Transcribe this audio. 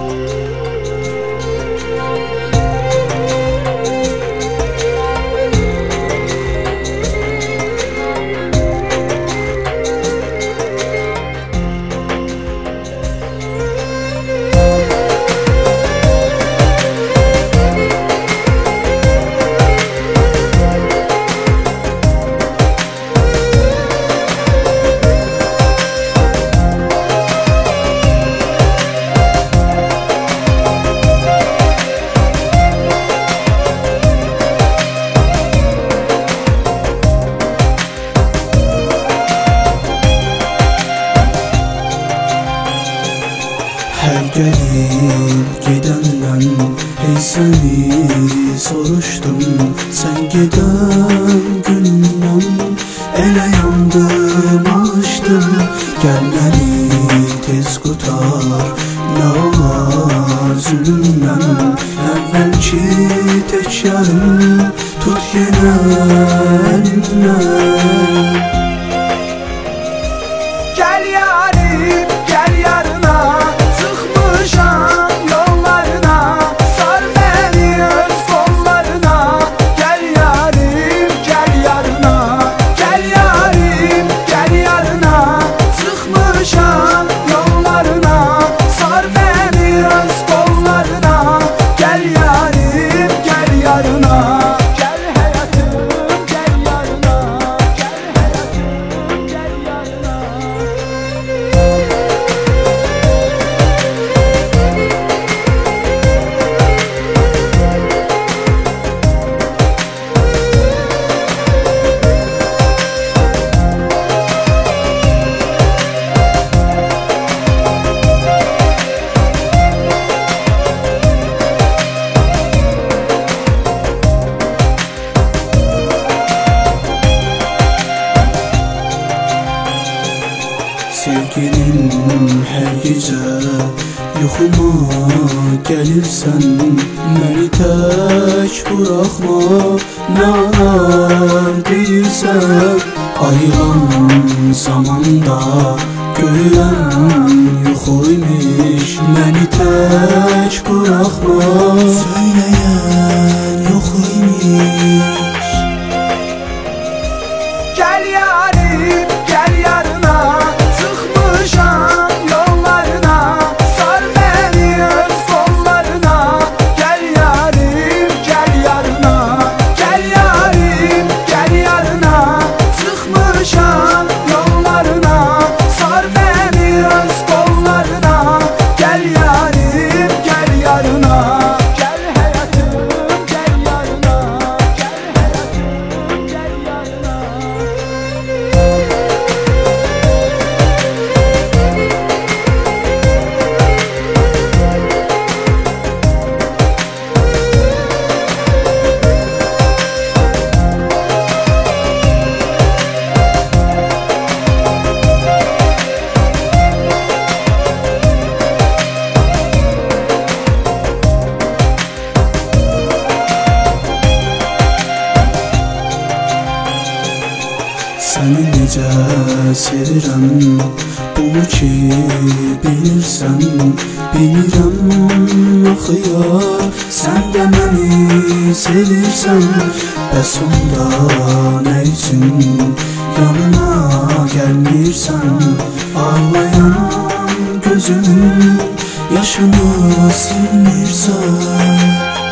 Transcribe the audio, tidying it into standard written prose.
Her gelip gidenden hey seni soruştum. Sen giden günden ele yandım alıştım. Gel beni tez kurtar ne olar zulümden. Evvelki tek yarım tut yine elimden. Gel yarim gel yarına, sıkmışam yollarına. Sar beni öz kollarına. Gel yarim gel yarına. Gel yarim gel yarına, sıkmışam yollarına. Sar beni öz kollarına. Gel yarim gel yarına. Gel hayatım gel yarına. Gel hayatım gel yarına. Sevgilim her gece yuxuma gelirsen. Beni tek bırakma ne anar değilsen. Ayılan zamanda görülen yuxuymuş. Beni tek bırakma söyleyen yuxuymuş. Gel yarim gel yarına, sıkmışam yollarına. Sar beni öz kollarına. Gel yarim gel yarına. Gel yarim gel yarına, sıkmışam yollarına. Sar beni öz kollarına. Gel yarim gel yarına. Gel hayatım gel yarına. Gel hayatım gel yarına. Səni necə sevirəm, bunu ki bilirsən. Bilirəm axı yar, sən də məni sevirsən. Bəs onda nə üçün yanıma gəlmirsən? Ağlayan gözümün yaşını silmirsən.